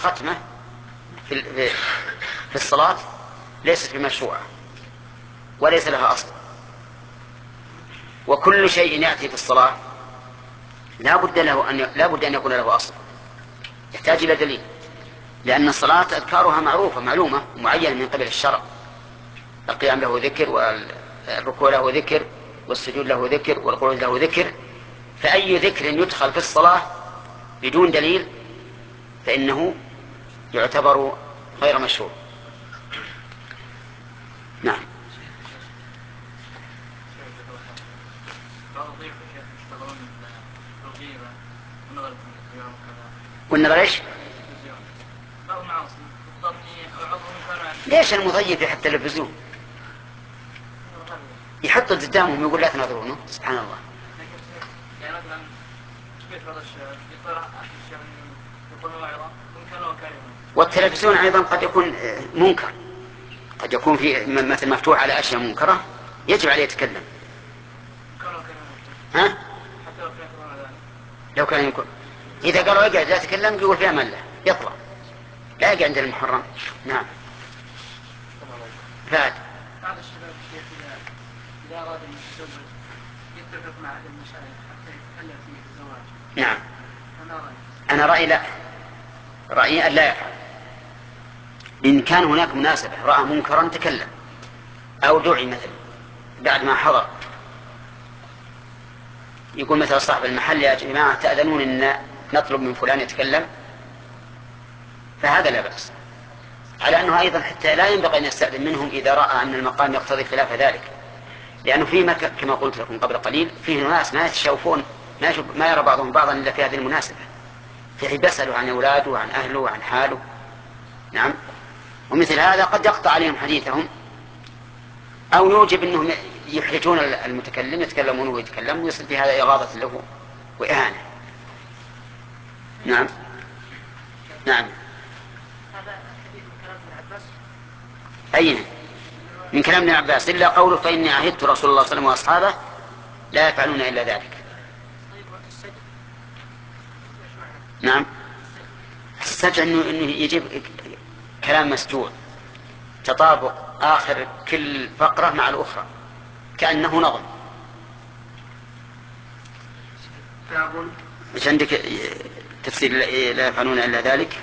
ختمة في الصلاة ليست بمشروعة وليس لها أصل. وكل شيء يأتي في الصلاة لا بد أن يكون له أصل، يحتاج إلى دليل، لأن الصلاة أذكارها معروفة معلومة معينة من قبل الشرع. القيام له ذكر، والركوع له ذكر، والسجود له ذكر، والقعود له ذكر. فأي ذكر يدخل في الصلاة بدون دليل فإنه يعتبر غير مشروع. نعم. والنظر ايش؟ ليش المضيف يحط التلفزيون؟ يحط قدامهم يقول لا تنظرونه. سبحان الله. والتلفزيون أيضا قد يكون منكر، قد يكون في مثل مفتوح على أشياء منكرة يجب عليه يتكلم. ها؟ لو كان يكون إذا قالوا اقعد لا تكلم يقول فيها ملة يطلع، لا يقعد عند المحرم. نعم. فهد. بعض الشباب إذا أراد أن يتزوج يتفق مع أهل المشايخ حتى يتكلم في الزواج. نعم. أنا رأيي لا، رأيي أن لا يفعل. إن كان هناك مناسبة رأى منكرا تكلم، أو دعي مثلا بعد ما حضر يقول مثلا صاحب المحل يا جماعة تأذنون أن نطلب من فلان يتكلم، فهذا لا بأس، على أنه أيضا حتى لا ينبغي أن يستأذن منهم إذا رأى أن المقام يقتضي خلاف ذلك، لأنه فيه كما قلت لكم قبل قليل فيه ناس ما يتشوفون ما يرى بعضهم بعضا إلا في هذه المناسبة، فيه بيسألوا عن أولاده وعن أهله وعن حاله. نعم. ومثل هذا قد يقطع عليهم حديثهم أو يوجب أنهم يحرجون المتكلم يتكلمون ويتكلم ويصل في هذا إغاظة له وإهانة. نعم. نعم. هذا حديث من كلام ابن عباس. أين من كلام ابن عباس إلا قوله فإني عهدت رسول الله صلى الله عليه وسلم وأصحابه لا يفعلون إلا ذلك. نعم. السجع أنه يجيب كلام مسجوع تطابق آخر كل فقرة مع الأخرى كأنه نظم. مش عندك تفسير لا يفعلون إلا ذلك؟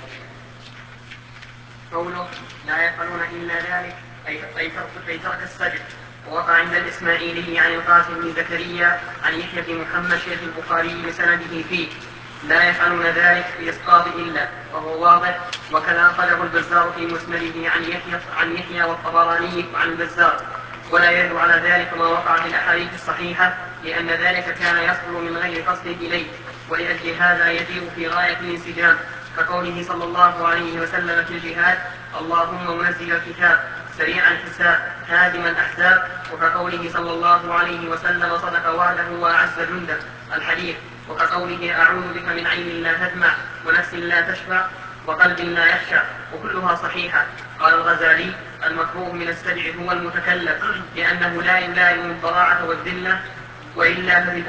قوله لا يفعلون إلا ذلك أي ترك السجد. ووقع عند الإسماعيلي عن القاسم بن زكريا عن يحيى بن محمد شيخ البخاري بسنده فيه لا يفعلون ذلك بإسقاط إلا، وهو واضح. وكذا أخرجه البزار في مسنده عن يحيى والطبراني عن البزار. ولا يدل على ذلك ما وقع في الأحاديث الصحيحة، لأن ذلك كان يصل من غير قصد إليه، ولأجل هذا يجيء في غاية الانسجام، كقوله صلى الله عليه وسلم في الجهاد اللهم منزل الكتاب سريع الحساب هادم الأحزاب، وكقوله صلى الله عليه وسلم صدق وعده وأعز جنده الحديث، وكقوله أعوذ بك من عين لا تدمع ونفس لا تشبع وقلب لا يخشع، وكلها صحيحة. قال الغزالي المكروه من السجع هو المتكلم، لأنه لا يلائم الضراعة والذلة، وإلا ففي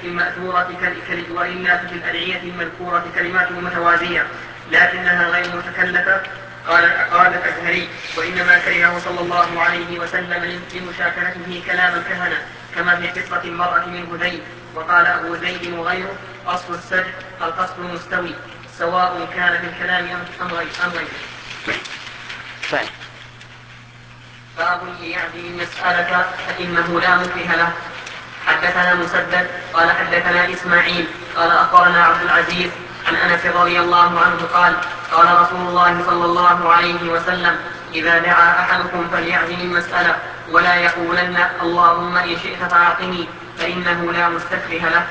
الأدعية المذكورة كلمات متوازية لكنها غير متكلفة. قال الأزهري وإنما كرهه صلى الله عليه وسلم لمشاكلته كلام الكهنة، كما في قصة المرأة من هذيل. وقال أبو زيد وغيره أصل السجع القصد المستوي سواء كان في الكلام أم غيره. باب ليعدل المسألة فإنه لا مكره له. حدثنا مسدد قال حدثنا إسماعيل قال أخبرنا عبد العزيز عن أنس رضي الله عنه قال قال رسول الله صلى الله عليه وسلم إذا دعا أحدكم فليعدل المسألة ولا يقولن اللهم إن شئت فأعطني فإنه لا مستكره له.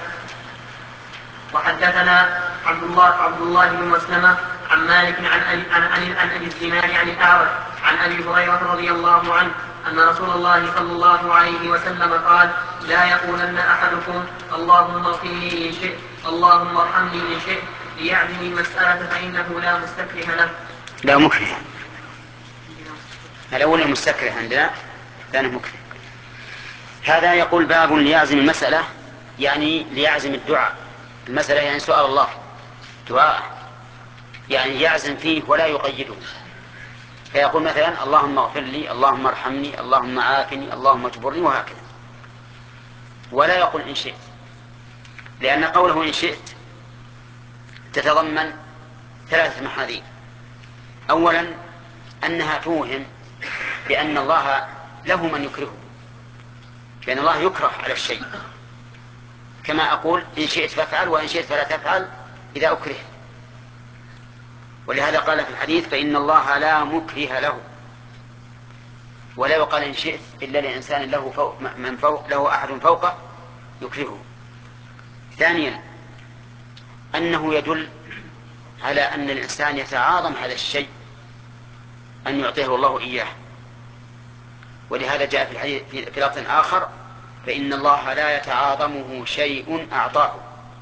وحدثنا عبد الله بن مسلمة عن مالك عن أبي الزناد عن الأعرج عن أبي هريرة رضي الله عنه أن رسول الله صلى الله عليه وسلم قال لا يقولن أحدكم اللهم اغفر لي إن شئت اللهم ارحمني إن شئت ليعدل المسألة فإنه لا مستكره له. لا مكره. الأول المستكره عندنا ثاني مكره. هذا يقول باب ليعزم المسألة يعني ليعزم الدعاء. المسألة يعني سؤال الله دعاء يعني يعزم فيه ولا يقيده، فيقول مثلا اللهم اغفر لي، اللهم ارحمني، اللهم عافني، اللهم اجبرني، وهكذا، ولا يقول إن شئت، لأن قوله إن شئت تتضمن 3 محاذير. أولا أنها توهم بأن الله له من يكرهه، لأن الله يكره على الشيء، كما أقول إن شئت فافعل وإن شئت فلا تفعل إذا أكره. ولهذا قال في الحديث فإن الله لا مكره له، ولا يقال إن شئت إلا لإنسان له فوق من فوق، له أحد فوقه يكرهه. ثانيا أنه يدل على أن الإنسان يتعاظم هذا الشيء أن يعطيه الله إياه، ولهذا جاء في الحديث في لفظ آخر فإن الله لا يتعاظمه شيء أعطاه.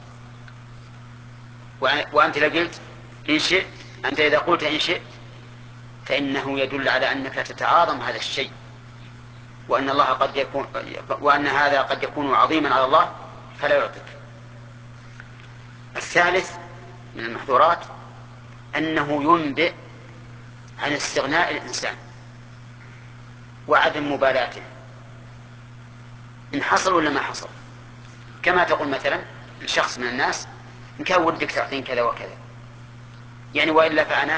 وأنت إذا قلت إن شئت، أنت إذا قلت إن شئت فإنه يدل على أنك تتعاظم هذا الشيء، وأن الله قد يكون، وأن هذا قد يكون عظيما على الله فلا يعطيك. الثالث من المحظورات أنه ينبئ عن استغناء الإنسان وعدم مبالاته إن حصل ولا ما حصل، كما تقول مثلا الشخص من الناس إن كان ودك تعطين كذا وكذا، يعني وإلا فأنا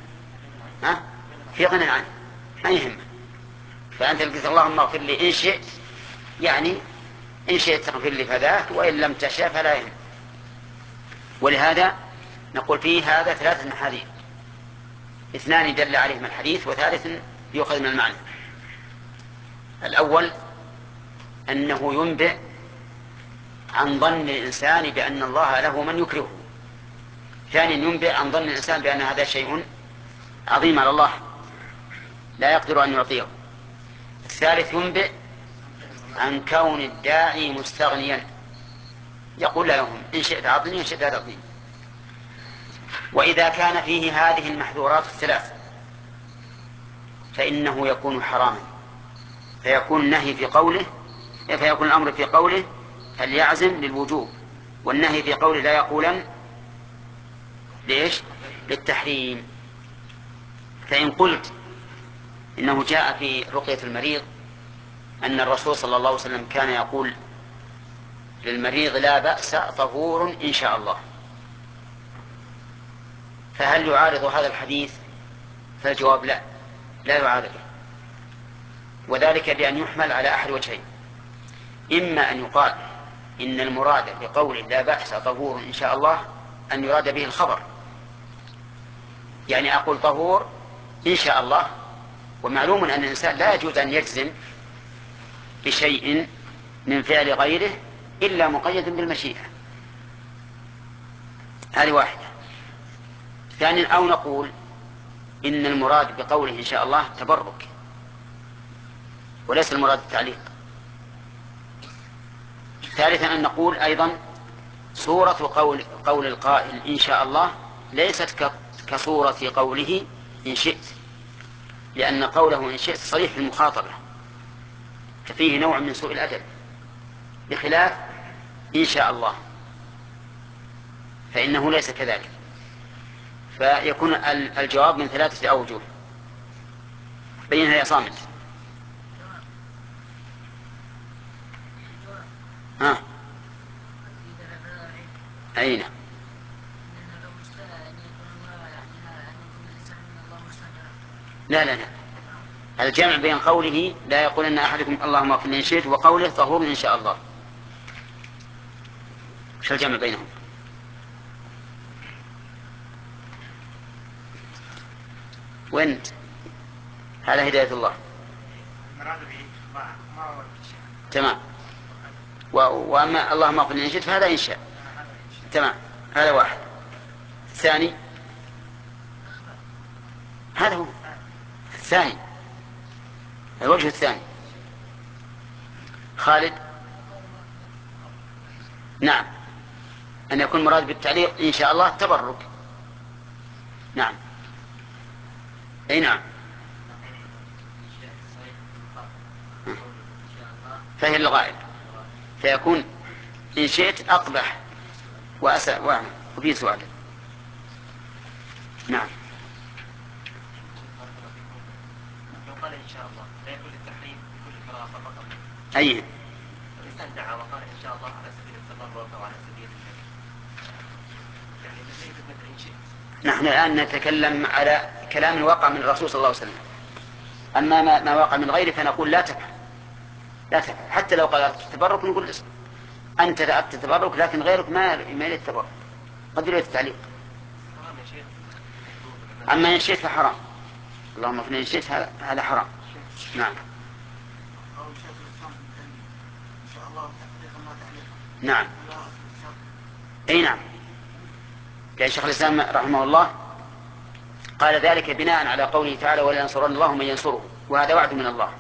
في غنى عنه ما يهمه، فأنت قلت اللهم اغفر لي إن شئت، يعني إن شئت تغفر لي فذاك، وإن لم تشاء فلا يهم. ولهذا نقول فيه هذا 3 محاذير، 2 دل عليهما الحديث، وثالث يؤخذ من المعنى. الأول أنه ينبئ عن ظن الإنسان بأن الله له من يكرهه. ثانيا ينبئ عن ظن الإنسان بأن هذا شيء عظيم على الله لا يقدر أن يعطيه. الثالث ينبئ عن كون الداعي مستغنيا، يقول لهم إن شئت أعطني إن شئت لا تعطني. وإذا كان فيه هذه المحظورات ال3 فإنه يكون حراما، فيكون النهي في قوله، فيكون الأمر في قوله فليعزم للوجوب، والنهي في قوله لا يقولن ليش؟ للتحريم. فإن قلت إنه جاء في رقية المريض أن الرسول صلى الله عليه وسلم كان يقول للمريض لا بأس طهور إن شاء الله، فهل يعارض هذا الحديث؟ فالجواب لا، لا يعارضه، وذلك بأن يحمل على أحد وجهين: إما أن يقال إن المراد بقول لا بأس طهور إن شاء الله أن يراد به الخبر، يعني أقول طهور إن شاء الله، ومعلوم أن الإنسان لا يجوز أن يجزم بشيء من فعل غيره إلا مقيد بالمشيئة. هذه واحدة. ثانيا أو نقول إن المراد بقوله إن شاء الله تبرك وليس المراد التعليق. ثالثا أن نقول أيضا صورة قول القائل إن شاء الله ليست كصورة قوله إن شئت، لأن قوله إن شئت صريح في المخاطبة ففيه نوع من سوء الأدب، بخلاف إن شاء الله فإنه ليس كذلك. فيكون الجواب من 3 أوجه. بينها يا صامت. أين؟ لا لا لا، الجمع بين قوله لا يقول أن أحدكم اللهم اغفر لي إن شئت وقوله طهور إن شاء الله، وش الجمع بينهم؟ وانت هذا هداية الله. تمام. وأما اللهم اغفر لي إن شئت فهذا إن شاء. تمام، هذا واحد. الثاني هذا هو الثاني، الوجه الثاني. خالد. نعم، أن يكون مراد بالتعليق إن شاء الله تبرك. نعم، أي نعم، فهي الغائب، فيكون إن شئت أقبح وأسأل وفي سؤال. نعم. لو قال إن شاء الله لا يكون للتحريم بكل قراءة فقط. أي الإنسان دعا وقال إن شاء الله على سبيل التبرك أو على سبيل يعني مثل إن شئت. نحن الآن نتكلم على كلام وقع من الرسول صلى الله عليه وسلم. أما ما وقع من غيره فنقول لا تفعل، لا تفعل. حتى لو قال التبرك نقول أنت أردت التبرك لكن غيرك ما يريد التبرك، قد يريد التعليق. أما إن شئت فحرام، اللهم اغفر إن شئت هذا حرام. نعم. نعم. أي نعم. لأن شيخ الإسلام رحمه الله قال ذلك بناء على قوله تعالى ولا ينصرن الله من ينصره، وهذا وعد من الله.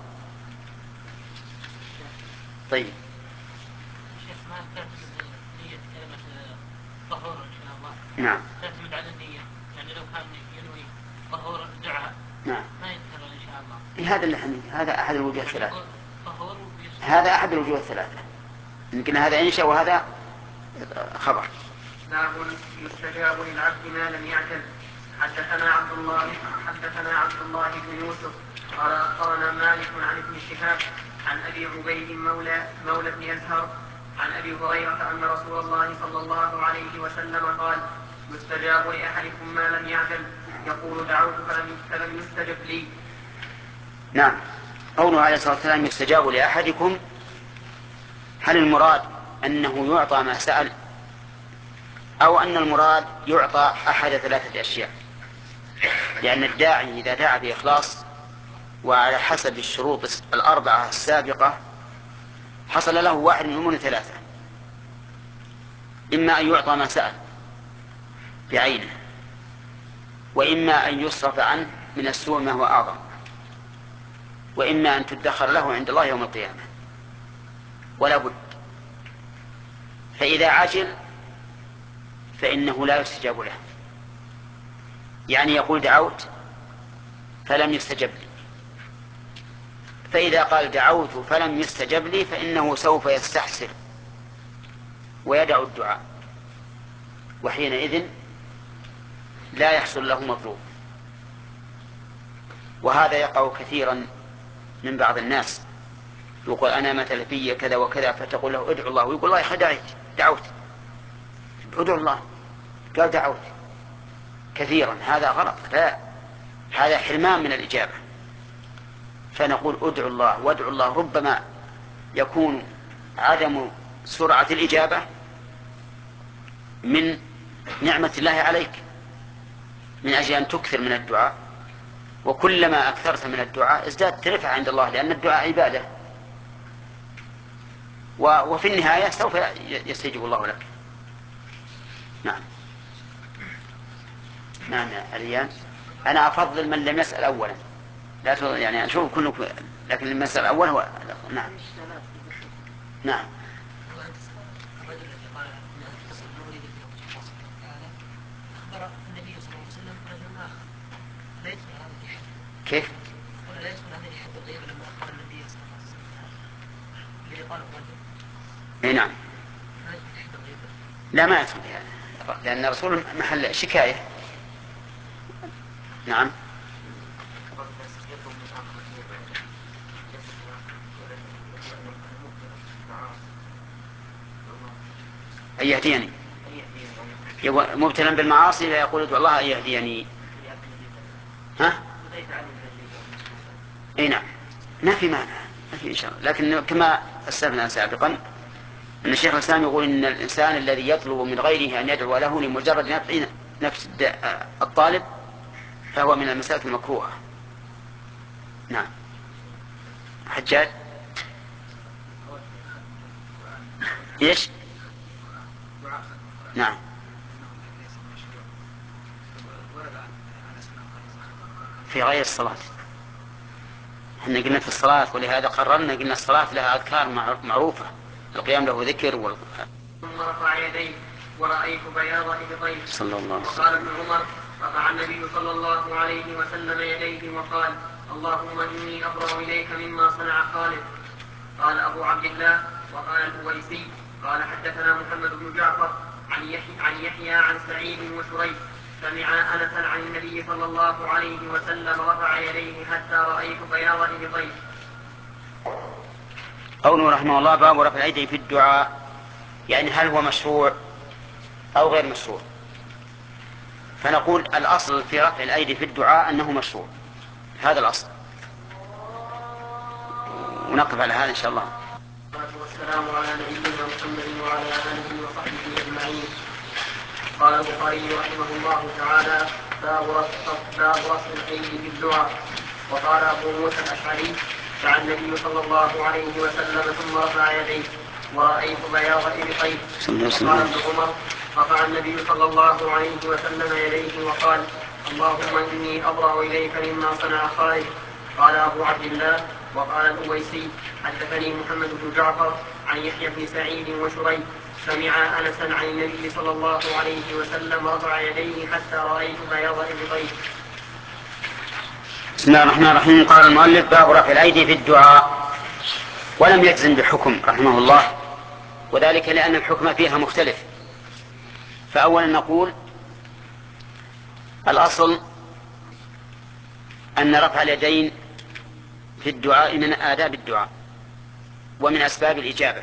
طيب. شيخ ما تعتمد نية كلمة طهور إن شاء الله. نعم. تعتمد على النية، يعني لو كان ينوي طهور الدعاء. نعم. ما يذكر إن شاء الله. هذا اللي هذا أحد الوجوه الثلاثة. طهور هذا أحد الوجوه الثلاثة. يمكن هذا إنشاء وهذا خبر. باب يستجاب للعبد ما لم يعتد. حدثنا عبد الله بن يوسف قال أخبرنا مالك عن ابن شهاب عن أبي عبيد مولى بن أزهر عن أبي هريرة أن رسول الله صلى الله عليه وسلم قال يستجاب لأحدكم ما لم يعتد يقول دعوت فلم يستجب لي. نعم. قوله عليه الصلاة والسلام يستجاب لأحدكم، هل المراد أنه يعطى ما سأل أو أن المراد يعطى أحد ثلاثة أشياء؟ لأن الداعي إذا دعا بإخلاص وعلى حسب الشروط الأربعة السابقة حصل له واحد من أمور ثلاثة: إما أن يعطى ما سأل بعينه، وإما أن يصرف عنه من السوء ما هو أعظم، وإما أن تدخر له عند الله يوم القيامة. ولا بد. فإذا عجل فإنه لا يستجاب له، يعني يقول دعوت فلم يستجب لي. فإذا قال دعوت فلم يستجب لي فإنه سوف يستحسر ويدع الدعاء، وحينئذ لا يحصل له مطلوب. وهذا يقع كثيرا من بعض الناس، يقول أنا مثل في كذا وكذا، فتقول له ادعو الله، ويقول الله يا دعوت ادعو الله، قال دعوت كثيرا. هذا غلط، لا، هذا حرمان من الإجابة. فنقول ادعو الله وادعو الله. ربما يكون عدم سرعة الإجابة من نعمة الله عليك، من أجل أن تكثر من الدعاء، وكلما أكثرت من الدعاء ازدادت رفعة عند الله، لأن الدعاء عبادة، وفي النهاية سوف يستجيب الله لك. نعم. نعم يا عليان، أنا أفضل من لم يسأل أولا، لا يعني أشوف كلكم، لكن لم يسأل أولا هو. نعم. نعم. الرجل الذي قال ان تصل المولد في وجه الله سبحانه وتعالى اخبر النبي صلى الله عليه وسلم رجل اخر، لا يدخل هذا الحد. كيف؟ ولا يدخل هذا الحد الغيب لما اخبر النبي صلى الله عليه وسلم الذي قال الرجل. اي نعم. لا يدخل الحد الغيب. لا ما يدخل هذا، لأن الرسول محل شكاية. نعم. أن يهديني، مبتلا بالمعاصي فيقول ادعو الله أن يهديني. ها؟ اي نعم، ما في مانع، ما في إن شاء الله. لكن كما أسلفنا سابقا أن الشيخ الإسلام يقول إن الإنسان الذي يطلب من غيره أن يدعو له لمجرد نفس الطالب فهو من المسائل المكروهة. نعم. حجاج. ايش؟ نعم. في غير الصلاة، احنا قلنا في الصلاة، ولهذا قررنا قلنا الصلاة لها أذكار معروفة، القيام له ذكر ثم رفع يديه ورأيت بياض إبطيه. صلى الله عليه وسلم. وقال ابن عمر رفع النبي صلى الله عليه وسلم يديه وقال اللهم إني أبرأ إليك مما صنع خالد. قال أبو عبد الله وقال الهويسي قال حدثنا محمد بن جعفر عن يحيى عن سعيد وشريح سمع أنس عن النبي صلى الله عليه وسلم رفع يديه حتى رأيت بياض إبطيه. قوله رحمه الله باب رفع الأيدي في الدعاء، يعني هل هو مشروع أو غير مشروع؟ فنقول الأصل في رفع الأيدي في الدعاء أنه مشروع، هذا الأصل، ونقف على هذا إن شاء الله. والسلام على نبينا محمد وعلى آله وصحبه أجمعين. قال البخاري رحمه الله تعالى باب رفع الأيدي في الدعاء. وقال أبو موسى الأشعري دعا النبي صلى الله عليه وسلم ثم رفع يديه ورأيت بياض إبطيه. وقال ابن عمر رفع النبي صلى الله عليه وسلم يديه وقال اللهم إني أبرأ إليك مما صنع خالد. قال أبو عبد الله وقال الأويسي حدثني محمد بن جعفر عن يحيى بن سعيد وشريح سمع أنسا عن النبي صلى الله عليه وسلم رفع يديه حتى رأيت بياض إبطيه. بسم الله الرحمن الرحيم. قال المؤلف باب رفع الأيدي في الدعاء، ولم يجزم بحكم رحمه الله، وذلك لأن الحكم فيها مختلف. فأولا نقول الأصل أن رفع اليدين في الدعاء من آداب الدعاء ومن أسباب الإجابة،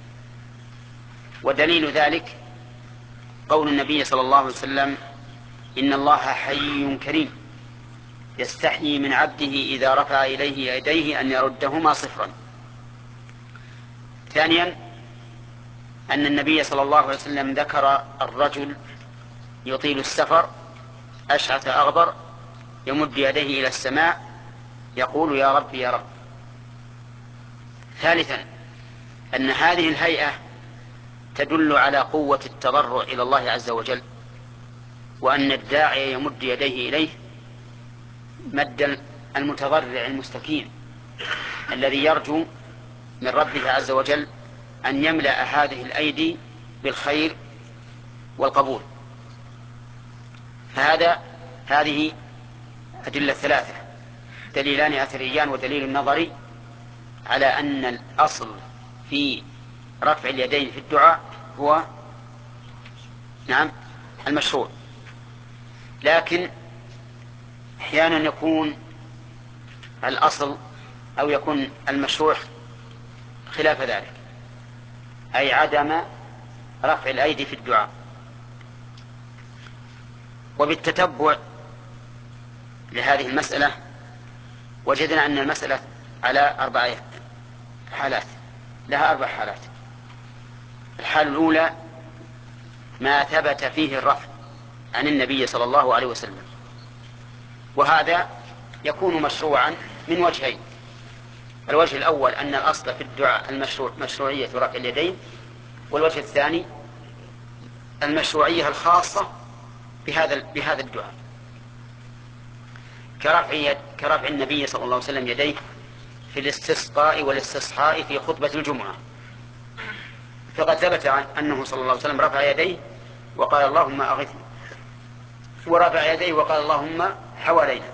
ودليل ذلك قول النبي صلى الله عليه وسلم إن الله حي كريم يستحيي من عبده إذا رفع إليه يديه أن يردهما صفرا. ثانيا أن النبي صلى الله عليه وسلم ذكر الرجل يطيل السفر أشعث أغبر يمد يديه إلى السماء يقول يا رب يا رب. ثالثا أن هذه الهيئة تدل على قوة التضرع إلى الله عز وجل، وأن الداعي يمد يديه إليه مد المتضرع المستكين الذي يرجو من ربه عز وجل أن يملأ هذه الأيدي بالخير والقبول. هذه أدلة ثلاثة، دليلان أثريان ودليل نظري، على أن الأصل في رفع اليدين في الدعاء هو المشروع. لكن أحيانا يكون الأصل أو يكون المشروع خلاف ذلك، أي عدم رفع الأيدي في الدعاء. وبالتتبع لهذه المسألة وجدنا أن المسألة على 4 حالات، لها 4 حالات. الحالة الأولى ما ثبت فيه الرفع عن النبي صلى الله عليه وسلم، وهذا يكون مشروعا من وجهين. الوجه الأول أن الأصل في الدعاء مشروعية رفع اليدين، والوجه الثاني المشروعية الخاصة بهذا الدعاء، كرفع النبي صلى الله عليه وسلم يديه في الاستسقاء والاستصحاء في خطبة الجمعة، فقد ثبت أنه صلى الله عليه وسلم رفع يديه وقال اللهم أغثني، ورفع يديه وقال اللهم حوالينا.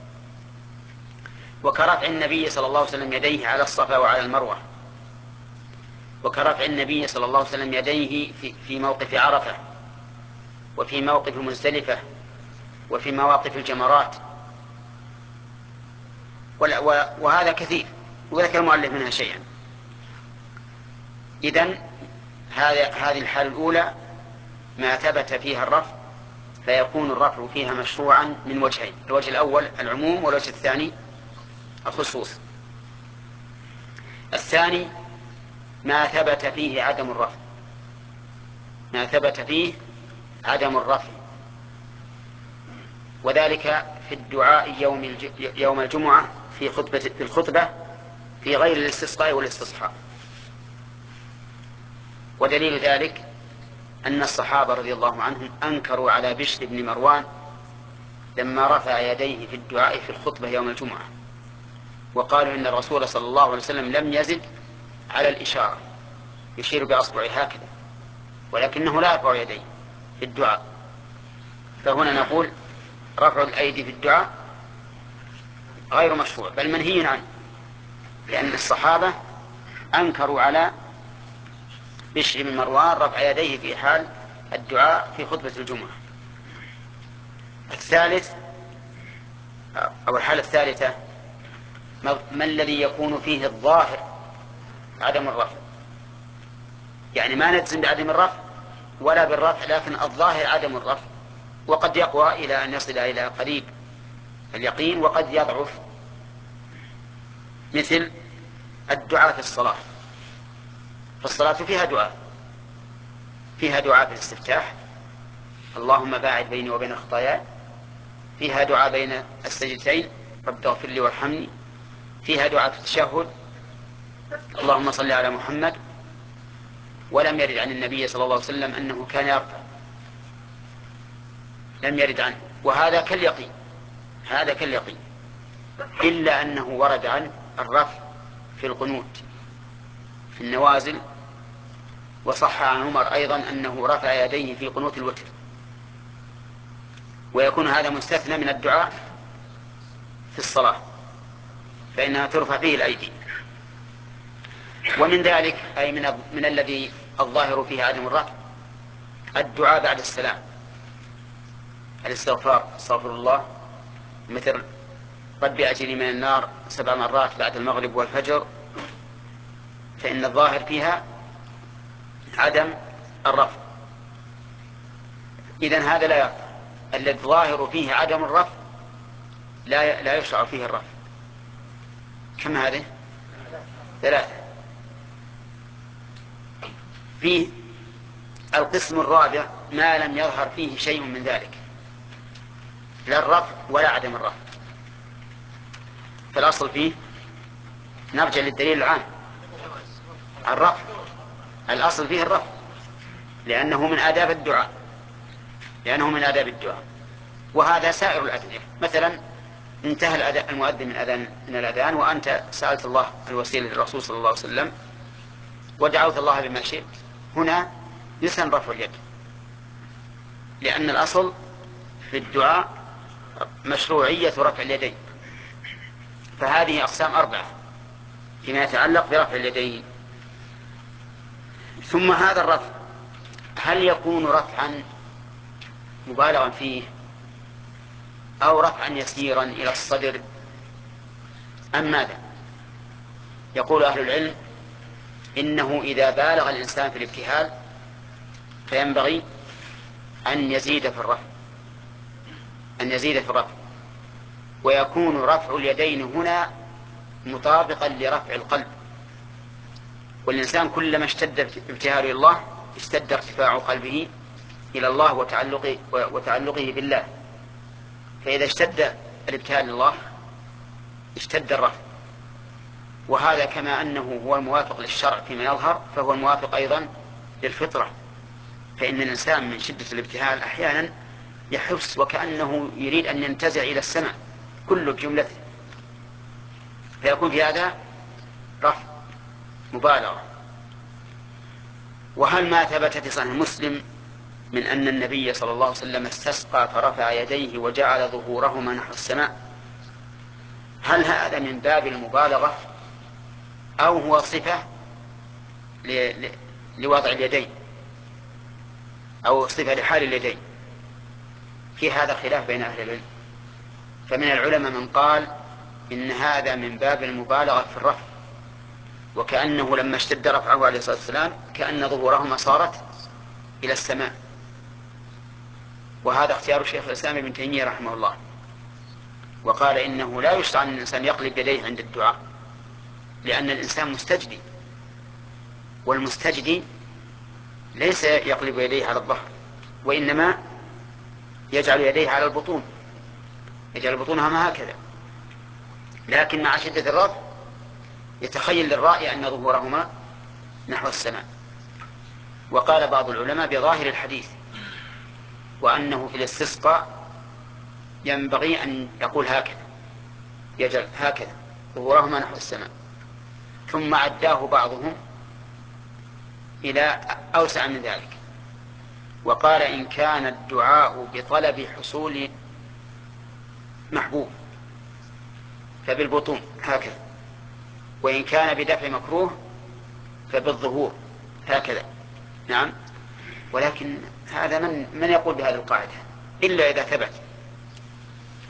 وكرفع النبي صلى الله عليه وسلم يديه على الصفا وعلى المروة، وكرفع النبي صلى الله عليه وسلم يديه في موقف عرفة، وفي موقف مزدلفة، وفي مواقف الجمرات، وهذا كثير، وذكر المؤلف منها شيئا. إذن هذه الحالة الأولى ما ثبت فيها الرفع، فيكون الرفع فيها مشروعا من وجهين، الوجه الأول العموم، والوجه الثاني الخصوص. الثاني ما ثبت فيه عدم الرفع، ما ثبت فيه عدم الرفع، وذلك في الدعاء يوم الجمعة في الخطبة في غير الاستسقاء والاستصحاء. ودليل ذلك أن الصحابة رضي الله عنهم أنكروا على بشر بن مروان لما رفع يديه في الدعاء في الخطبة يوم الجمعة، وقالوا إن الرسول صلى الله عليه وسلم لم يزد على الإشارة، يشير بأصبعه هكذا، ولكنه لا يرفع يديه في الدعاء. فهنا نقول رفع الأيدي في الدعاء غير مشروع، بل منهي عنه، لأن الصحابة أنكروا على بشر بن مروان رفع يديه في حال الدعاء في خطبة الجمعة. الثالث أو الحالة الثالثة ما الذي يكون فيه الظاهر عدم الرفع، يعني ما نجزم بعدم الرفع ولا بالرفع، لكن الظاهر عدم الرفع، وقد يقوى إلى أن يصل إلى قريب اليقين وقد يضعف، مثل الدعاء في الصلاة. فالصلاة فيها دعاء في الاستفتاح اللهم باعد بيني وبين الخطايا، فيها دعاء بين السجدتين رب اغفر لي وارحمني، فيها دعاء في التشهد اللهم صل على محمد، ولم يرد عن النبي صلى الله عليه وسلم أنه كان يرفع، لم يرد عنه، وهذا كاليقين، هذا كاليقين، إلا أنه ورد عنه الرفع في القنوت في النوازل، وصح عن عمر أيضا أنه رفع يديه في قنوت الوتر، ويكون هذا مستثنى من الدعاء في الصلاة فإنها ترفع فيه الأيدي. ومن ذلك أي من الذي الظاهر فيه عدم الرفع الدعاء بعد السلام، الاستغفار، استغفر الله، مثل رب أجرني من النار 7 مرات بعد المغرب والفجر، فإن الظاهر فيها عدم الرفع. إذن هذا لا يرفع، الذي الظاهر فيه عدم الرفع لا يشرع فيه الرفع. كم هذه؟ 3. فيه القسم الرابع ما لم يظهر فيه شيء من ذلك، لا الرفع ولا عدم الرفع، فالأصل فيه نرجع للدليل العام الرفع، الأصل فيه الرفع لأنه من آداب الدعاء، وهذا سائر الأدعية. مثلا انتهى المؤذن من الأذان وأنت سألت الله الوسيلة للرسول صلى الله عليه وسلم ودعوت الله بما شئت، هنا يسن رفع اليد، لأن الأصل في الدعاء مشروعية رفع اليدين. فهذه أقسام 4 فيما يتعلق برفع اليدين. ثم هذا الرفع هل يكون رفعا مبالغا فيه أو رفعا يسيرا إلى الصدر أم ماذا؟ يقول أهل العلم إنه إذا بالغ الإنسان في الابتهال فينبغي أن يزيد في الرفع، ويكون رفع اليدين هنا مطابقا لرفع القلب، والإنسان كلما اشتد ابتهاله إلى الله اشتد ارتفاع قلبه إلى الله وتعلقه بالله، فإذا اشتد الابتهال لله اشتد الرفع. وهذا كما أنه هو الموافق للشرع فيما يظهر فهو الموافق أيضا للفطرة، فإن الإنسان من شدة الابتهال أحيانا يحس وكأنه يريد أن ينتزع إلى السماء كله بجملته، فيكون في هذا رفع مبالغة. وهل ما ثبت في صحيح مسلم من أن النبي صلى الله عليه وسلم استسقى فرفع يديه وجعل ظهورهما نحو السماء، هل هذا من باب المبالغة أو هو صفة لوضع اليدين أو صفة لحال اليدين؟ في هذا خلاف بين أهل العلم، فمن العلماء من قال إن هذا من باب المبالغة في الرفع، وكأنه لما اشتد رفعه عليه الصلاة والسلام كأن ظهورهما صارت إلى السماء، وهذا اختيار الشيخ الإسلام ابن تيمية رحمه الله، وقال إنه لا يشرع أن الإنسان يقلب يديه عند الدعاء، لأن الإنسان مستجدي، والمستجدي ليس يقلب يديه على الظهر، وإنما يجعل يديه على البطون، يجعل بطونها هكذا، لكن مع شدة الرفع يتخيل للرائي أن ظهورهما نحو السماء. وقال بعض العلماء بظاهر الحديث وأنه في الاستسقاء ينبغي أن يقول هكذا، يجعل هكذا ظهورهما نحو السماء، ثم عداه بعضهم إلى أوسع من ذلك، وقال إن كان الدعاء بطلب حصول محبوب فبالبطون هكذا، وإن كان بدفع مكروه فبالظهور هكذا. نعم، ولكن هذا من يقول بهذه القاعدة إلا إذا ثبت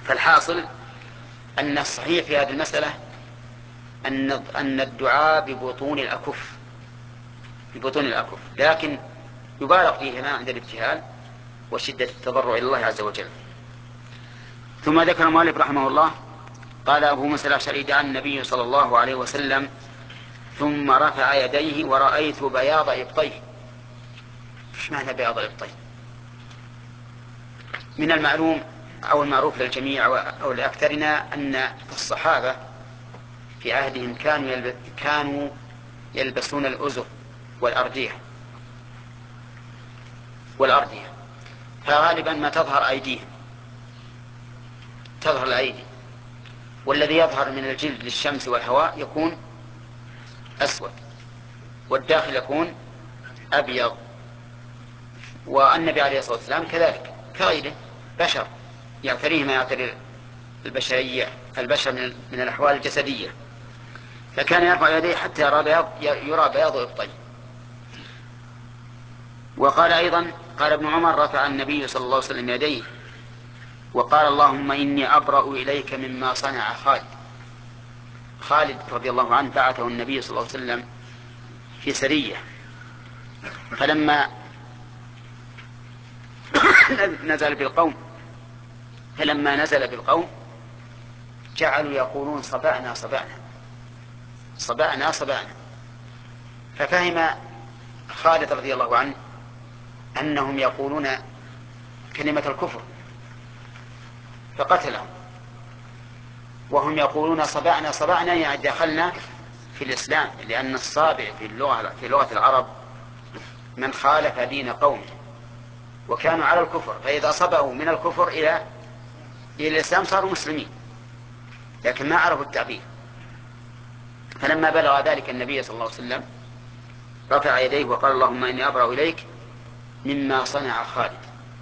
فالحاصل أن الصحيح في هذه المسألة أن الدعاء ببطون الأكف، ببطون الأكف، لكن يبالغ فيهما عند الابتهال وشدة التضرع إلى الله عز وجل. ثم ذكر المؤلف رحمه الله قال أبو موسى الأشعري دعا النبي صلى الله عليه وسلم ثم رفع يديه ورأيت بياض إبطيه. ايش معنى بياض إبطيه؟ من المعلوم أو المعروف للجميع أو لأكثرنا أن الصحابة في عهدهم كانوا يلبسون الأزر والأردية، فغالبا ما تظهر أيديهم، تظهر الأيدي، والذي يظهر من الجلد للشمس والهواء يكون أسود، والداخل يكون أبيض. والنبي عليه الصلاة والسلام كذلك كغيره بشر يعتريه ما يعتري البشر من الأحوال الجسدية، فكان يرفع يديه حتى يرى بياض إبطيه. وقال أيضا قال ابن عمر رفع النبي صلى الله عليه وسلم يديه وقال اللهم إني أبرأ إليك مما صنع خالد رضي الله عنه بعثه النبي صلى الله عليه وسلم في سرية، فلما نزل بالقوم جعلوا يقولون صبعنا صبعنا صبعنا صبعنا، ففهم خالد رضي الله عنه أنهم يقولون كلمة الكفر فقتلهم، وهم يقولون صبعنا صبعنا يعني دخلنا في الإسلام، لأن الصابع في لغة العرب من خالف دين قومه وكانوا على الكفر، فإذا صبعوا من الكفر إلى الإسلام صاروا مسلمين، لكن ما عرفوا التعبير. فلما بلغ ذلك النبي صلى الله عليه وسلم رفع يديه وقال اللهم إني أبرأ إليك مما صنع خالد.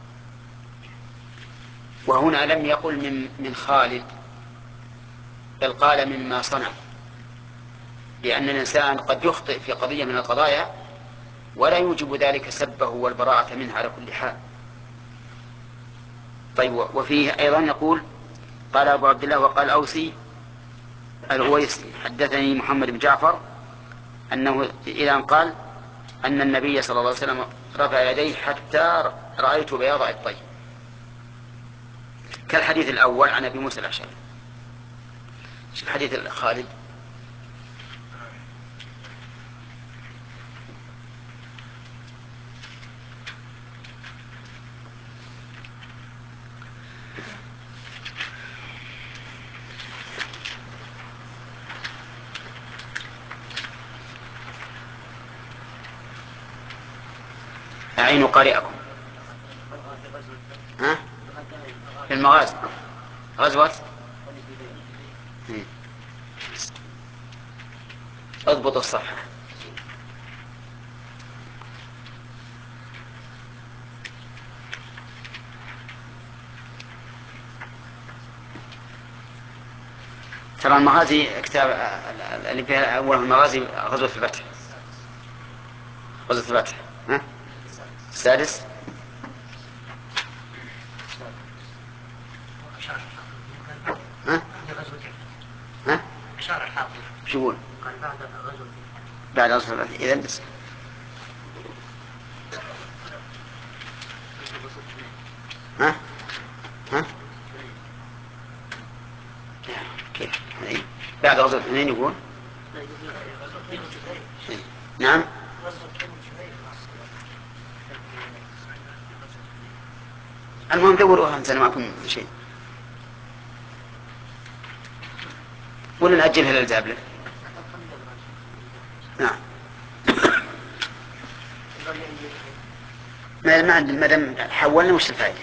وهنا لم يقل من خالد، بل قال مما صنع، لأن الإنسان قد يخطئ في قضية من القضايا ولا يوجب ذلك سبه والبراءة منه على كل حال. طيب، وفيه أيضا يقول قال أبو عبد الله وقال أوسي الأويسي حدثني محمد بن جعفر أنه إلى أن قال أن النبي صلى الله عليه وسلم رفع يديه حتى رأيت بياض إبطيه، كالحديث الأول عن أبي موسى الأشعري. شوف حديث خالد أعينوا قارئكم في المغازي غزوة اضبط الصفحة. ترى المغازي كتاب اللي فيها أول المغازي غزوة الفتح، غزوة الفتح السادس أشار الحافظ شو يقول؟ قال بعد غزوة الفتح. إذن بس كيف بعد غزوة الاثنين يقول نعم. المهم دوروها أنت معكم شيء ولا نأجلها للزابلة. نعم ما عندنا ما دام حولنا وش الفائدة؟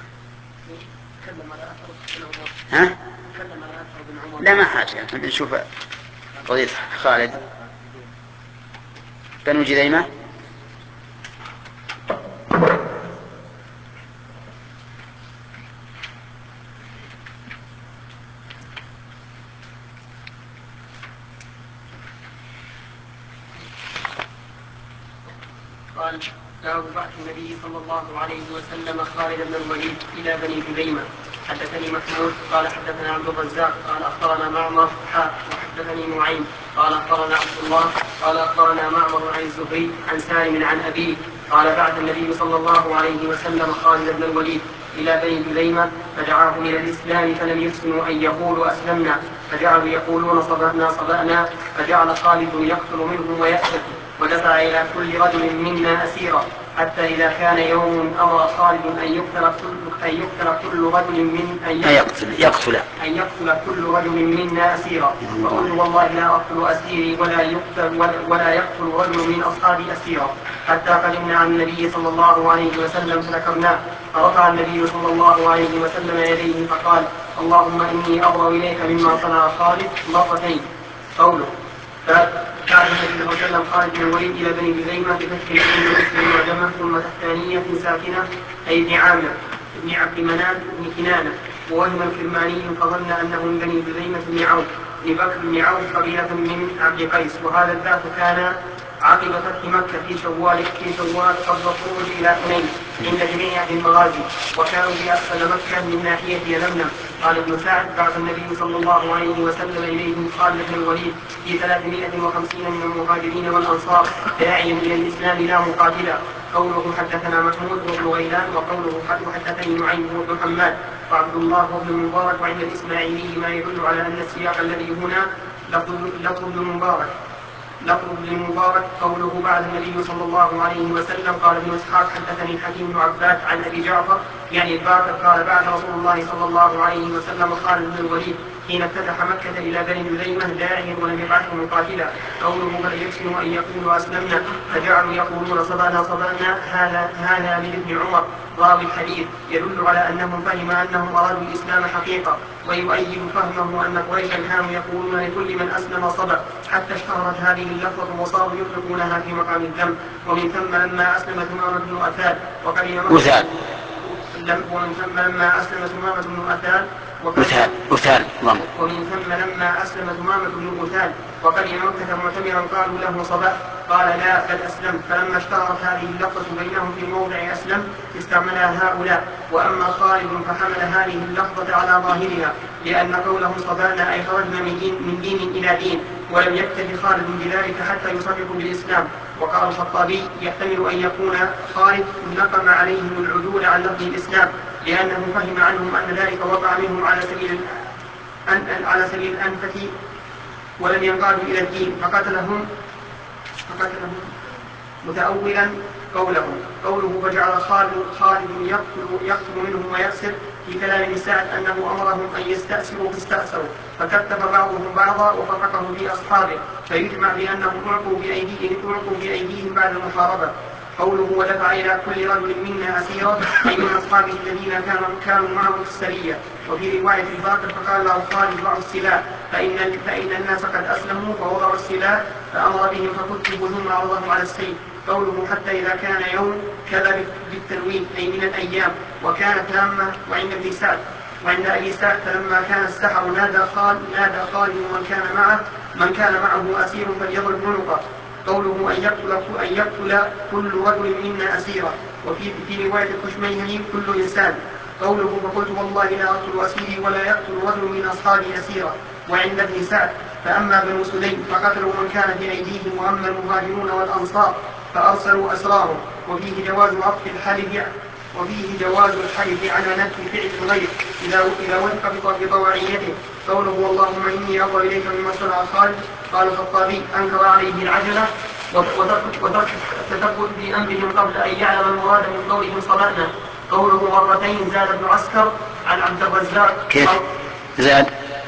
لا ما حاجة نشوف قضية خالد بنو جذيمة. قال باب بعث النبي صلى الله عليه وسلم خالد بن الوليد إلى بني جذيمة. حدثني محمود قال حدثنا عبد الرزاق قال اخبرنا معمر وحدثني نعيم قال اخبرنا عبد الله قال اخبرنا معمر عن الزهري عن سالم عن ابيه قال بعث النبي صلى الله عليه وسلم خالد بن الوليد الى بني جذيمه فدعاهم الى الاسلام فلم يحسنوا ان يقولوا اسلمنا فجعلوا يقولون صبأنا فجعل خالد يقتل منهم ويأسر ودفع الى كل رجل منا اسيرا حتى إذا كان يوم أمر خالد أن يقتل كل رجل أن يقتل كل رجل منا أسيرا وقلت والله لا أقتل أسيري ولا يقتل رجل من أصحابي أسيرا حتى قدمنا عن النبي صلى الله عليه وسلم فذكرناه فرفع النبي صلى الله عليه وسلم يديه فقال اللهم إني أبرأ إليك مما صنع خالد مرتين. قوله بعث النبي صلى الله عليه وسلم خالد بن الوليد الى بني جذيمه بفتح العين واسم معجمه ثم تحتانيه ساكنه اي بن عامر بن عبد مناف بن كنانه ووهم الكرماني فظن انه من بني جذيمه بن عوف بن بكر بن عوف قبيله من عبد قيس وهذا البعث كان عقب فتح مكه في شوال قبل الخروج الى حنين عند جميع اهل المغازي وكانوا في اسفل مكه من ناحيه يلملم. قال ابن سعد بعث النبي صلى الله عليه وسلم اليهم خالد بن الوليد في 350 من المهاجرين والانصار داعيا الى الاسلام لا مقاتلا. قوله حدثنا محمود بن غيلان وقوله حدثني نعيم بن حماد وعبد الله بن المبارك وعند الاسماعيلي ما يدل على ان السياق الذي هنا لفظ ابن المبارك قوله بعد النبي صلى الله عليه وسلم. قال ابن اسحاق حدثني الحكيم بن عباد عن ابي جعفر يعني الباقر قال بعد رسول الله صلى الله عليه وسلم خالد بن الوليد حين افتتح مكة إلى بني جذيمة داعيا ولم يبعثه مقاتلا. قوله فليحسنوا أن يقولوا أسلمنا فجعلوا يقولون صبأنا هذا لابن عمر راوي الحديث يدل على أنهم أنهم أرادوا الإسلام حقيقة ويؤيد فهمه أن قريشا كانوا يقولون لكل من أسلم صبأ حتى اشتهرت هذه اللفظة وصاروا يطلقونها في مقام الذم. ومن ثم لما أسلم ثمامة بن أثال ومن ثم لما أسلم ثمامة بن أثال ومن ثم لما أسلم ثمامة بن أثال وقدم مكة معتمرا قالوا له صبأ قال لا بل أسلم. فلما اشتهرت هذه اللفظة بينهم في موضع أسلم استعملها هؤلاء. وأما خالد فحمل هذه اللفظة على ظاهرها لأن قولهم صبأنا أي خرجنا من دين إلى دين ولم يكتف خالد بذلك حتى يصدقوا بالإسلام. وقال الخطابي يحتمل أن يكون خالد نقم عليهم العدول عن لفظ الإسلام لأنه فهم عنهم أن ذلك وقع منهم على سبيل الأنفة ولم ينقادوا إلى الدين فقتلهم متأولا قوله فجعل خالد يقتل منهم ويأسر في كلام ابن سعد أنه أمرهم أن يستأسروا فاستأسروا فكتف بعضهم بعضا وفرقه في أصحابه فيجمع بأنهم أعطوا بأيديهم بعد المحاربة. قوله ودفع إلى كل رجل منا أسيرا أي من أصحابه الذين كانوا معه في السرية. وفي رواية الباقر فقال له خالد ضعوا السلاح فإن الناس قد أسلموا فوضعوا السلاح فأمر بهم فكتبوا ثم عرضهم على السيف. قوله حتى إذا كان يوم كذا بالتنوين أي من الأيام وكانت تامة. وعند أبي سعد فلما كان السحر نادى خالد من كان معه أسير فليضرب عنقه. قوله أن يقتل كل رجل منا أسيرا. وفي رواية الخشميهني كل إنسان. قوله فقلت والله لا أقتل أسيري ولا يقتل رجل من أصحابي أسيرا. وعند ابن سعد فأما بنو سليم فقتلوا من كان في أيديهم وأما المهاجرون والأنصار فأرسلوا أسرارهم. وفيه جواز الحلف على نفس فعل الغير إذا وفق بطواعيته. قوله اللهم إني أبرأ إليك مما صنع خالد. قال الخطابي أنكر عليه العجلة وترك التثبت في أمرهم قبل أن يعلم المراد من قولهم صبأنا. قوله مرتين زاد ابن عسكر عن عبد الرزاق. كيف زاد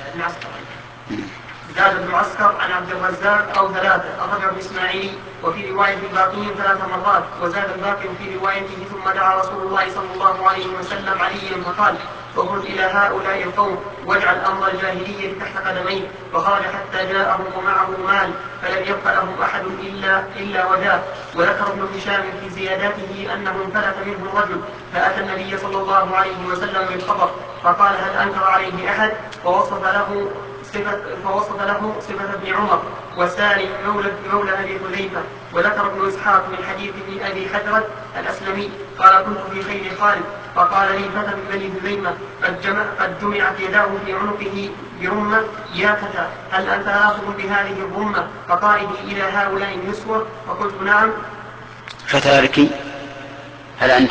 ابن عسكر عن عبد الرزاق أو ثلاثة أخرجه الإسماعيلي. وفي رواية الباقين 3 مرات. وزاد الباقي في روايته ثم دعا رسول الله صلى الله عليه وسلم عليا فقال اخرج إلى هؤلاء القوم واجعل أمر الجاهلية تحت قدميه. فخرج حتى جاءهم ومعه مال فلم يبق لهم أحد إلا وجاه. وذكر ابن هشام في زياداته أنه انفلت منه الرجل فأتى النبي صلى الله عليه وسلم بالخبر فقال هل أنكر عليه أحد ووصف له فوصف له صفة ابن عمر وسالم مولى أبي حذيفة. وذكر ابن إسحاق من حديث ابن أبي حدرد الأسلمي قال كنت في خير خالد فقال لي فتى من بني هذيمة قد جمعت يداه في عنقه برمة يا فتى هل أنت آخذ بهذه الرمة فقائدي إلى هؤلاء النسوة؟ فقلت نعم. فتالك هل أنت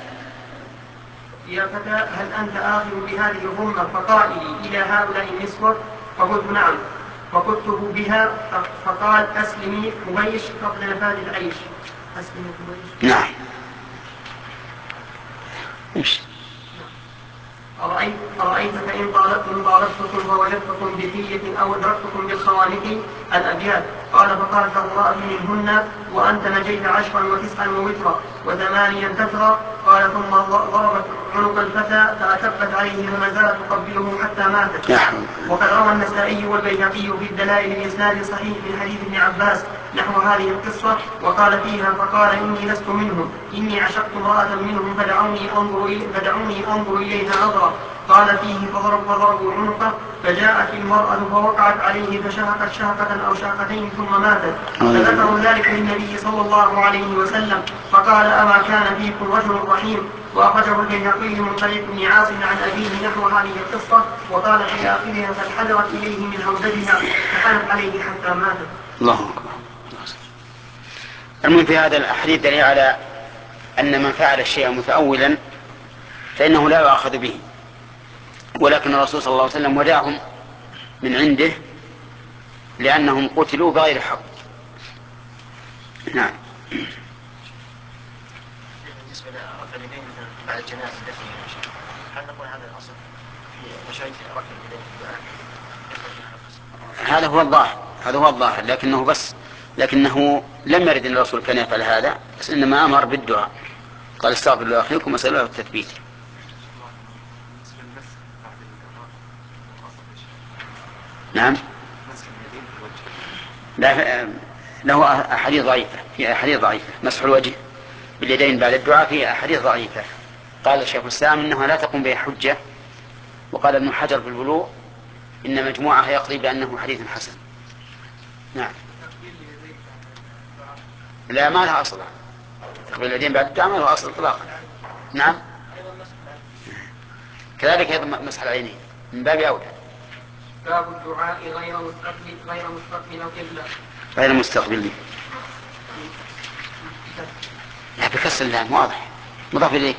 يا فتى هل أنت آخذ بهذه الرمة فقائدي إلى هؤلاء النسوة؟ فقلت نعم. فقلته بها فقال أسلمي حبيش قبل نفاذ العيش. أسلمي حبيش. نعم. أرأيت فإن طالبتكم فوجدتكم بثية أو أدركتكم بالخوانق الأبيات. قال فقالت امرأة منهن وأنت نجيت 10 و9 ووترا و8 تترى. قال ثم ضربت عنق الفتى فأكبت عليه فما زالت تقبله حتى ماتت. وقد روى النسائي والبيهقي في الدلائل بإسناد صحيح من حديث ابن عباس نحو هذه القصة وقال فيها فقال إني لست منهم إني عشقت امرأة منهم فدعوني أنظر إليها نظرة. قال فيه فضربوا عنقه فجاءت المرأة فوقعت عليه فشهقت شهقة أو شهقتين ثم ماتت. فذكروا ذلك للنبي صلى الله عليه وسلم فقال أما كان فيكم رجل رحيم. وأخرجه البيهقي من طريق ابن عاصم عن أبيه نحو هذه القصة وقال في آخرها فانحدرت إليه من هودجها فحنت عليه حتى ماتت. الله أكبر. المهم في هذا الحديث دليل على أن من فعل الشيء متأولا فإنه لا يؤاخذ به، ولكن الرسول صلى الله عليه وسلم ودعهم من عنده لأنهم قتلوا بغير حق. نعم. بالنسبة لرفع اليدين بعد الجنازة هل نقول هذا الأصل في مشاهد رفع اليدين في الدعاء؟ هذا هو الظاهر لكنه لم يرد أن الرسول كان يفعل هذا، بس إنما أمر بالدعاء قال استغفر لأخيكم واسألوا له التثبيت. نعم. له أحاديث ضعيفة، في أحاديث ضعيفة مسح الوجه باليدين بعد الدعاء في أحاديث ضعيفة. قال الشيخ الإسلام إنها لا تقوم بها حجة، وقال ابن حجر في البلوغ إن مجموعها يقضي بأنه حديث حسن. نعم. لا ما لها أصل، تقبيل اليدين بعد الدعاء ما لها أصل إطلاقا. نعم. كذلك أيضا مسح العينين من باب أولى. باب الدعاء غير مستقبل القبلة. غير مستقبل لا بكسر اللام واضح مضاف إليه.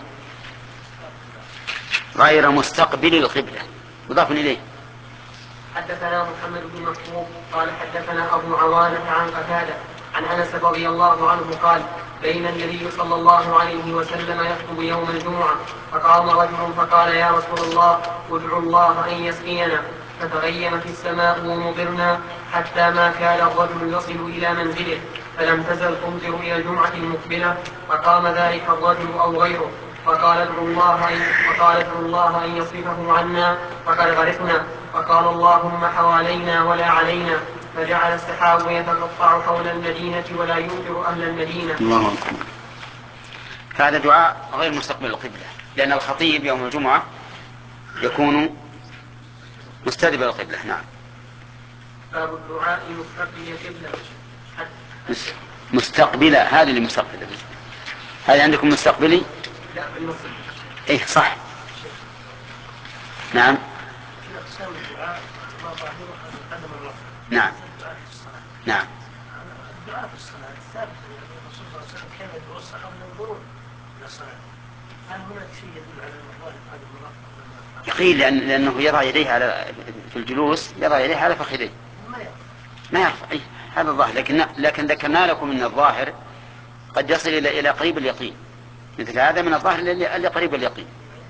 غير مستقبل القبلة مضاف إليه. حدثنا محمد بن مسعود قال حدثنا أبو عوانة عن قتادة عن أنس رضي الله عنه قال بين النبي صلى الله عليه وسلم يخطب يوم الجمعة فقام رجل فقال يا رسول الله ادعو الله أن يسقينا. فتغيمت السماء ومطرنا حتى ما كاد الرجل يصل إلى منزله فلم تزل تمطر إلى الجمعة المقبلة. فقام ذلك الرجل أو غيره فقال ادعو الله أن يصرفه عنا فقد غرقنا. فقال اللهم حوالينا ولا علينا. فجعل السحاب يتقطع حول المدينة ولا يمطر أهل المدينة. الله أكبر. هذا دعاء غير مستقبل القبلة، لأن الخطيب يوم الجمعة يكون مستدبر القبلة. نعم. باب الدعاء مستقبل القبلة. مستقبلة هذه اللي مستقبلة. هذه عندكم مستقبلي؟ لا بالنص. إيه صح. نعم. نعم. نعم. الدعاء في الصلاة ثابت أن الرسول صلى الله عليه وسلم كان يدعو الصحابة ينظرون إلى الصلاة. هل هناك شيء يدل على الموضوع هذا المرافق؟ يقين لأنه يضع يديه في الجلوس يضع يديه على فخذيه. ما يرفع. أي هذا الظاهر، لكن ذكرنا لكم أن الظاهر قد يصل إلى قريب اليقين، مثل هذا من الظاهر اللي قريب اليقين،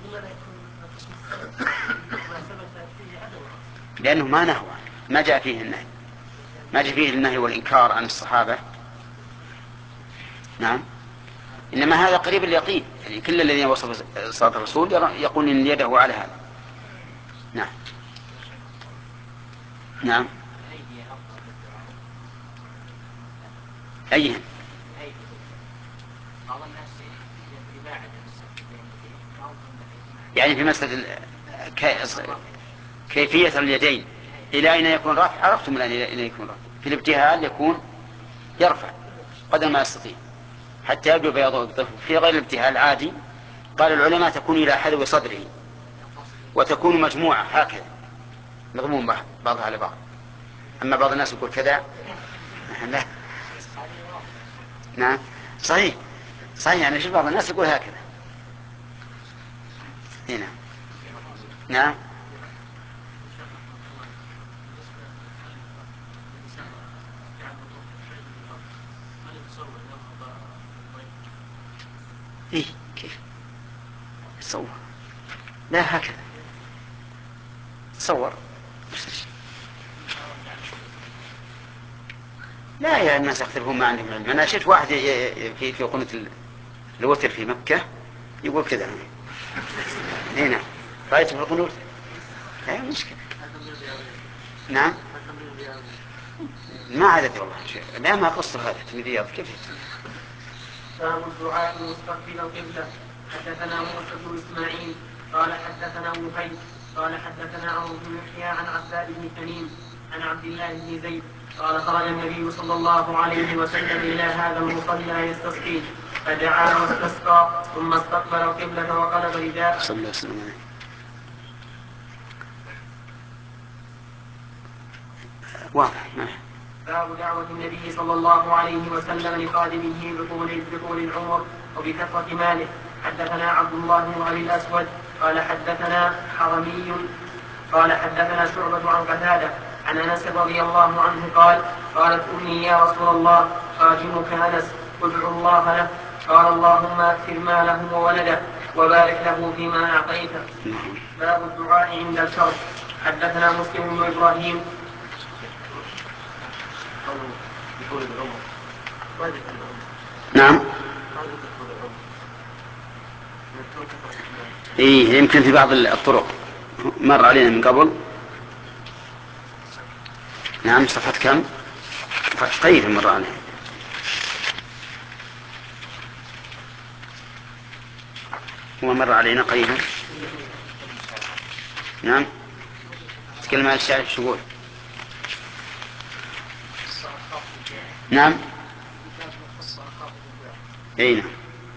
لأنه ما نهوى، ما جاء فيه النهي، ما جاء فيه النهي والإنكار عن الصحابة. نعم. إنما هذا قريب اليقين، يعني كل الذين وصفوا صلاة الرسول يقول إن يده على هذا. نعم. نعم. أيها يعني في مسألة كيفية اليدين إلى أين يكون رفع؟ عرفتم الآن إلى أين يكون رفع. في الابتهال يكون يرفع قدر ما يستطيع حتى يبدو بياض إبطه. في غير الابتهال عادي قال العلماء تكون إلى حذو صدره وتكون مجموعة هكذا مضمون بعضها على بعض. أما بعض الناس يقول كذا لا. نعم صحيح يعني شوف بعض الناس يقول هكذا هنا. نعم إيه كيف تصور؟ لا هكذا تصور. لا يا الناس يختلفون ما عندهم علم. أنا شفت واحد في قناة الوتر في مكة يقول كذا هنا رأيته في القنوت. لا مشكلة. نعم ما عادت والله لا ما قصر هذا تمريض كيف باب الدعاء مستقبل القبلة. حدثنا موسى بن اسماعيل قال حدثنا وهيب قال حدثنا عمرو بن يحيى عن عباد بن تميم عن عبد الله بن زيد قال خرج النبي صلى الله عليه وسلم الى هذا المصلى يستسقي فدعا واستسقى ثم استقبل القبلة وقلب رداءه. صلى الله عليه وسلم. واضح. باب دعوة النبي صلى الله عليه وسلم لخادمه بطول العمر وبكثرة ماله. حدثنا عبد الله بن ابي الاسود قال حدثنا حرمي قال حدثنا شعبة عن قتادة عن انس رضي الله عنه قال قالت امي يا رسول الله خادمك انس ادعو الله له قال اللهم اكثر ماله وولده وبارك له فيما اعطيته. باب الدعاء عند الكرب. حدثنا مسلم بن ابراهيم نعم إيه يمكن في بعض الطرق مر علينا من قبل. نعم صفحة كم؟ قريبا مر علينا. هو مر علينا قريبا. نعم تكلم عن الشعر في شغول. نعم اي نعم.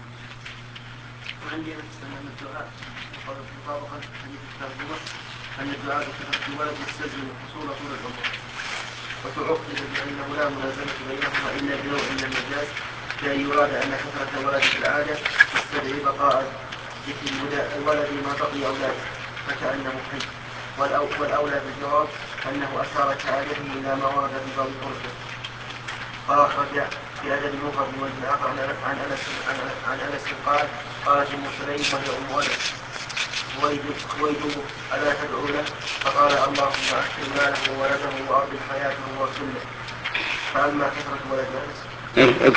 وعندي أن الدعاء مطابقا حديث الترجمة أن الدعاء بكثرة الولد يستلزم الحصول طول العمر وتعقد بأنه لا ملازمة بينهما إلا بنوع من المجاز كأن يراد أن كثرة الولد في العادة تستدعي بقاء ذكر الولد ما تقضي أولاده فكأنه حي والأولى بالجواب أنه أشار كعادته إلى ما ورد في بعض طرقه. فأخرج في أدب المفرد من وجه آخر عن أنس قال قالت أم سليم وهي أم ولد خويلد ألا تدعو له فقال اللهم أحسن ماله وولده وأرض حياته وكله. فأما كثرة ولد أنس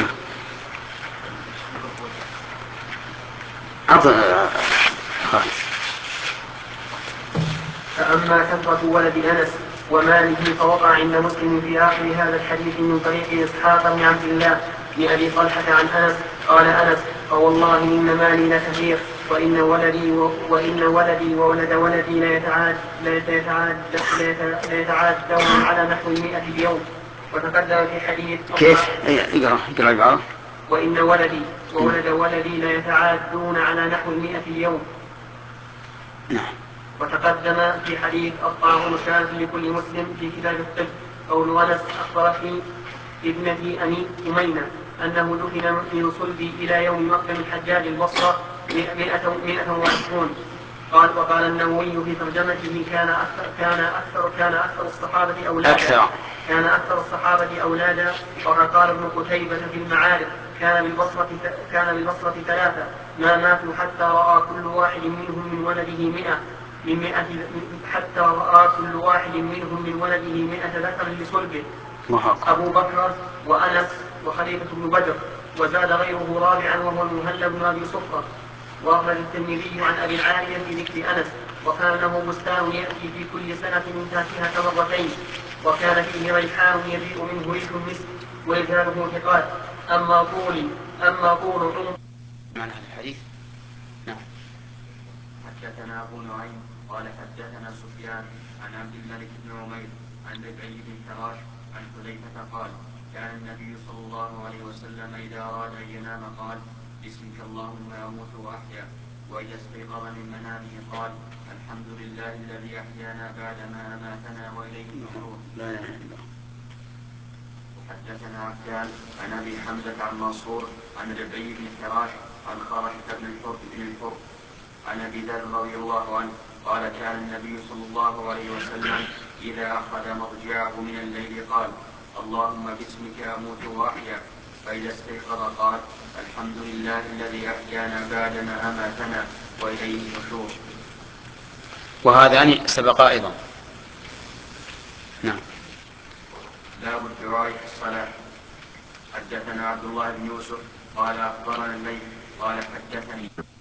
فأما كثرة ولد أنس وماله فوقع عند مسلم في آخر هذا الحديث من طريق إسحاق بن عبد الله بن أبي طلحة عن أنس قال أنس فوالله إن مالي لكثير وإن ولدي وولد ولدي ليتعادون على نحو 100 يوم. وتقدم في حديث كيف؟ اقرأ العبارة. وإن ولدي وولد ولدي ليتعادون على نحو 100 يوم. نعم. وتقدم في حديث الطاعون شاذ لكل مسلم في كتاب الطب قول أنس أخبرتني ابنتي أمينة أنه دفن من صلبي إلى يوم مقدم الحجاج البصرة 120. وقال النووي في ترجمته كان أكثر الصحابة أولادا وقد قال ابن قتيبة في المعارف كان بالبصرة 3 ما ماتوا حتى رأى كل واحد منهم من ولده 100 حتى رأى كل واحد منهم من ولده 100 ذكر لصلبه أبو بكر وأنس وخليفة بن بدر وزاد غيره رابعا وهو المهلب بن أبي صفرة. وأخرج الترمذي عن أبي العالية في ذكر أنس وكان له بستان يأتي في كل سنة من فاكهة مرتين وكان فيه ريحان يبيء منه ريح المسك ورجاله ثقات. أما طول عمر. معنى هذا الحديث. نعم. حدثنا أبو نعيم قال حدثنا سفيان عن عبد الملك بن عمير عن ربعي بن حراش عن حذيفة قال كان النبي صلى الله عليه وسلم إذا أراد أن ينام قال باسمك اللهم أموت وأحيا، وإذا استيقظ من منامه قال الحمد لله الذي أحيانا بعدما أماتنا وإليه النشور. حدثنا عبدان عن أبي حمزة عن منصور عن ربعي بن حراش عن خرشة بن الحر عن أبي ذر رضي الله عنه قال كان النبي صلى الله عليه وسلم إذا أخذ مضجعه من الليل قال اللهم باسمك أموت وأحيا، فإذا استيقظ قال الحمد لله الذي أحيانا بعدما أماتنا وإليه النشور. وهذان سبقا أيضا. نعم. باب الدعاء في الصلاة. حدثنا عبد الله بن يوسف قال أخبرنا الليث قال حدثني